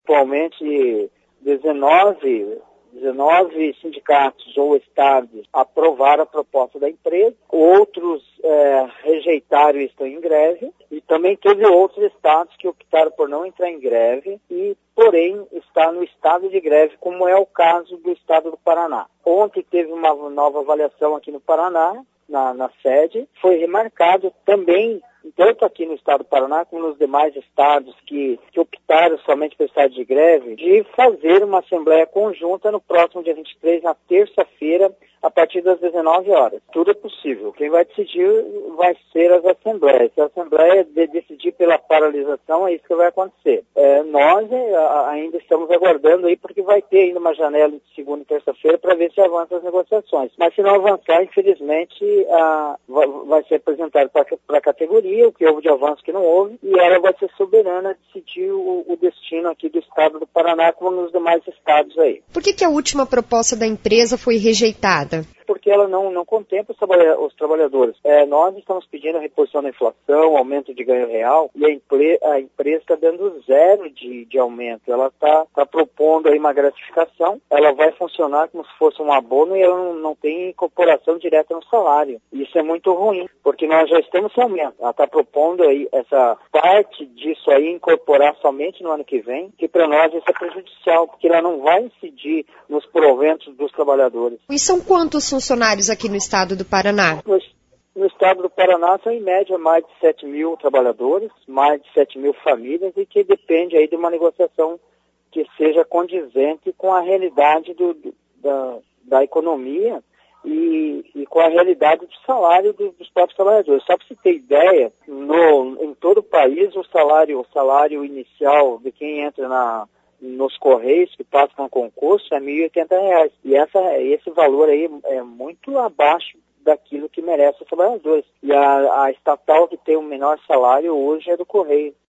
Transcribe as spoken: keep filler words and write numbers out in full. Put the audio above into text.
atualmente dezenove, dezenove sindicatos ou estados aprovaram a proposta da empresa, outros é, rejeitaram e estão em greve, e também teve outros estados que optaram por não entrar em greve e, porém, está no estado de greve, como é o caso do estado do Paraná. Ontem teve uma nova avaliação aqui no Paraná, na, na sede, foi remarcado também, tanto aqui no estado do Paraná como nos demais estados que, que optaram somente pelo estado de greve, de fazer uma assembleia conjunta no próximo dia vinte e três, na terça-feira, a partir das dezenove horas. Tudo é possível. Quem vai decidir vai ser as assembleias. Se a assembleia de decidir pela paralisação, é isso que vai acontecer. É, nós é, ainda estamos aguardando aí, porque vai ter ainda uma janela de segunda e terça-feira para ver se avança as negociações. Mas se não avançar, infelizmente, a, vai, vai ser apresentado para a categoria o que houve de avanço, o que não houve, e ela vai ser soberana a decidir o, o destino aqui do estado do Paraná, como nos demais estados aí. Por que que a última proposta da empresa foi rejeitada? Porque ela não, não contempla os, trabalha, os trabalhadores. É, nós estamos pedindo a reposição da inflação, aumento de ganho real, e a, empre, a empresa está dando zero de, de aumento. Ela está tá propondo aí uma gratificação, ela vai funcionar como se fosse um abono e ela não, não tem incorporação direta no salário. Isso é muito ruim, porque nós já estamos sem aumento. Ela está propondo aí essa parte disso aí incorporar somente no ano que vem, que para nós isso é prejudicial, porque ela não vai incidir nos proventos dos trabalhadores. E são quantos funcionários aqui no estado do Paraná? No, no estado do Paraná são em média mais de sete mil trabalhadores, mais de sete mil famílias, e que depende aí de uma negociação que seja condizente com a realidade do, do, da, da economia e, e com a realidade do salário do, dos próprios trabalhadores. Só para você ter ideia, no, em todo o país o salário, o salário inicial de quem entra na nos Correios, que passam no concurso, é mil e oitenta reais. E essa, esse valor aí é muito abaixo daquilo que merece os trabalhadores. E a, a estatal que tem o menor salário hoje é do Correio.